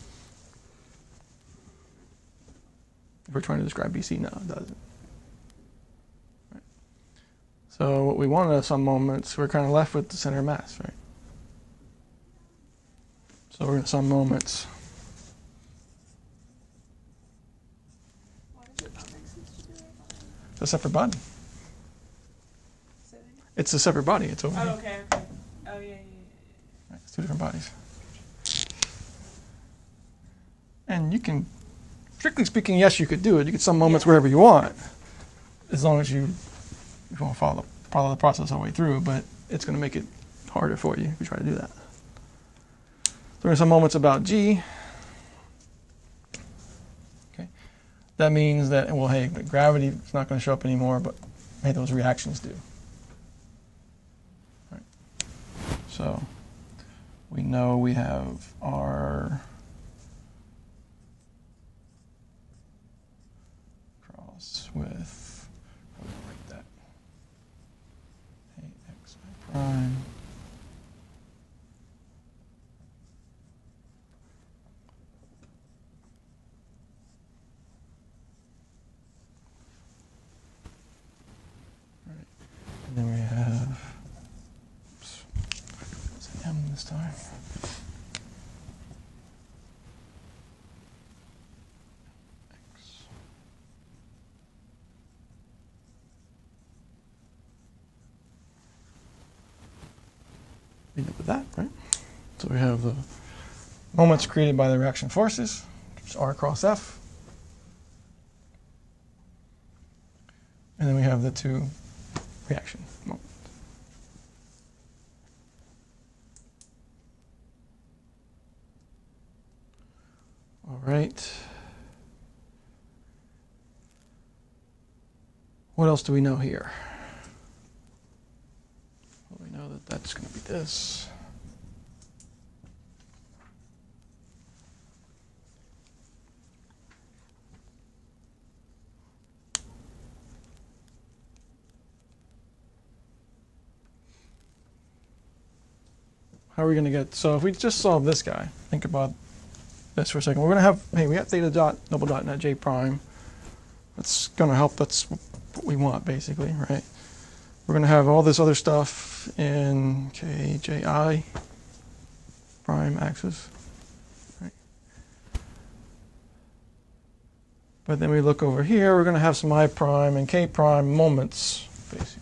If we're trying to describe BC, no, it doesn't. Right. So what we want is some moments, we're kind of left with the center of mass, right? So we're going to some moments. Why does it not make sense to do it? It's a separate body. Say that again? It's a separate body. It's over Oh, here. okay, okay. Oh, yeah. Right, it's two different bodies. And you can, strictly speaking, yes, you could do it. You could some moments Yeah. wherever you want, as long as you won't follow the process all the way through. But it's going to make it harder for you if you try to do that. There are some moments about G. Okay, that means that, well, hey, the gravity is not going to show up anymore, but hey, those reactions do. Right. So we know we have our cross with, how do we write that? AXI prime. Right. And then we have, oops, it's an M this time. X. End up with that, right? So we have the moments created by the reaction forces, which is R cross F. And then we have the two reaction moments. All right. What else do we know here? Well, we know that that's going to be this. How are we going to get, so if we just solve this guy, think about this for a second. We're going to have, hey, we have theta dot, double dot net J prime. That's going to help, that's what we want basically, right? We're going to have all this other stuff in KJI prime axis, right? But then we look over here, we're going to have some I prime and K prime moments, basically.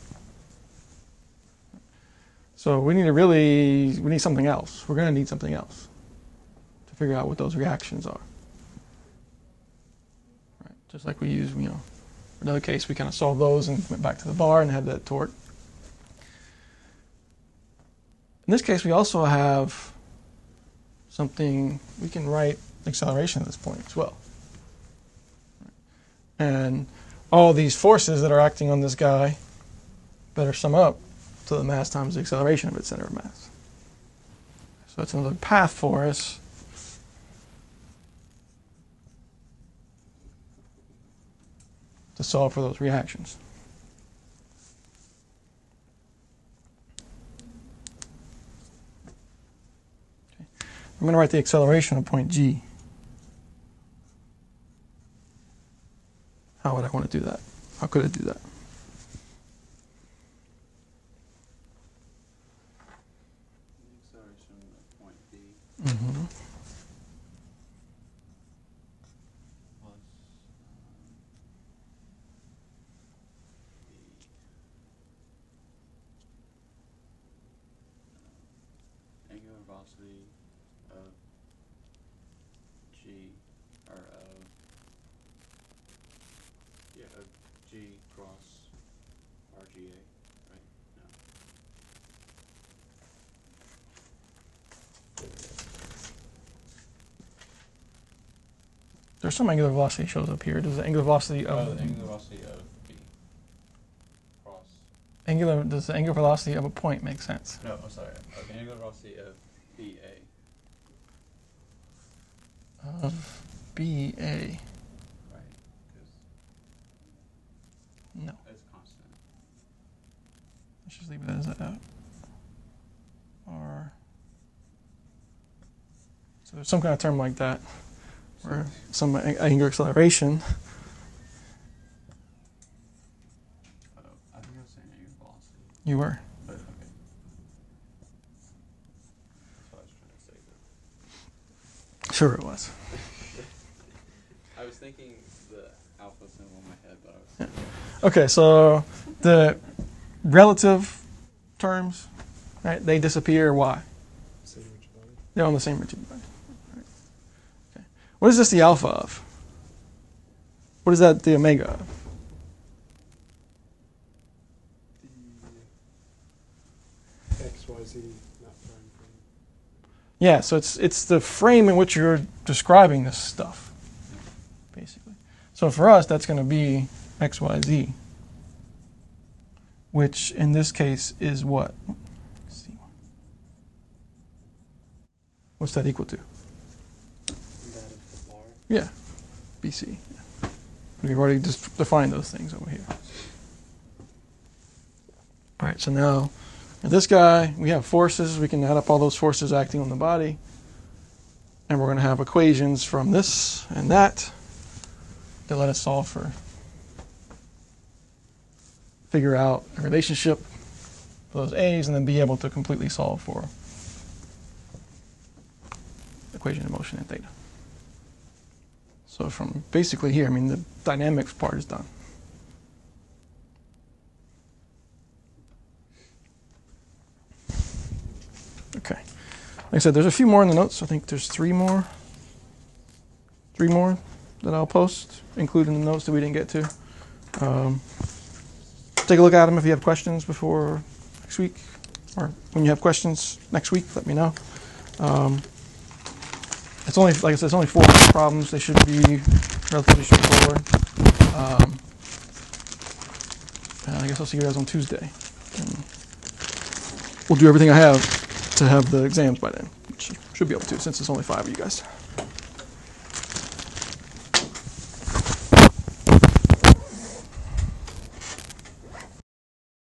So we need something else. We're going to need something else to figure out what those reactions are. Right? Just like we use, in another case, we kind of solved those and went back to the bar and had that torque. In this case, we also have something, we can write acceleration at this point as well. And all these forces that are acting on this guy better sum up to the mass times the acceleration of its center of mass. So that's another path for us. To solve for those reactions. Okay. I'm going to write the acceleration of point G. How would I want to do that? How could I do that? The acceleration of point B Mm-hmm. plus the angular velocity of G, or of G cross RGA, right? No. There's some angular velocity shows up here. Does the angular velocity Oh, of the angular velocity of B. Cross. does the angular velocity of a point make sense? No, I'm sorry. The angular velocity of BA. Of BA. Right. Because No. it's constant. Let's just leave it as that. Or so there's some kind of term like that, where some angular acceleration. Oh, I think I was saying angular velocity. You were. But okay. That's what I was trying to say. But Sure it was. I was thinking the alpha symbol in my head, but I was. Okay, so the relative terms, right? They disappear. Why? Same Richard body. They're on the same rigidity body. Right. Okay. What is this the alpha of? What is that the omega of? The XYZ, not prime frame. Yeah, so it's the frame in which you're describing this stuff, basically. So for us, that's going to be XYZ, which in this case is what? Let's see. What's that equal to? And that of the bar. Yeah, BC. We've already just defined those things over here. All right, so now this guy, we have forces. We can add up all those forces acting on the body. And we're going to have equations from this and that let us solve for, figure out a relationship for those A's, and then be able to completely solve for equation of motion and theta. So from basically here, I mean, the dynamics part is done. Okay. Like I said, there's a few more in the notes. I think there's three more that I'll post, including the notes that we didn't get to. Take a look at them if you have questions before next week, or when you have questions next week, let me know. It's only, like I said, it's only 4 problems. They should be relatively straightforward. And I guess I'll see you guys on Tuesday. And we'll do everything I have to have the exams by then, which should be able to, since it's only 5 of you guys.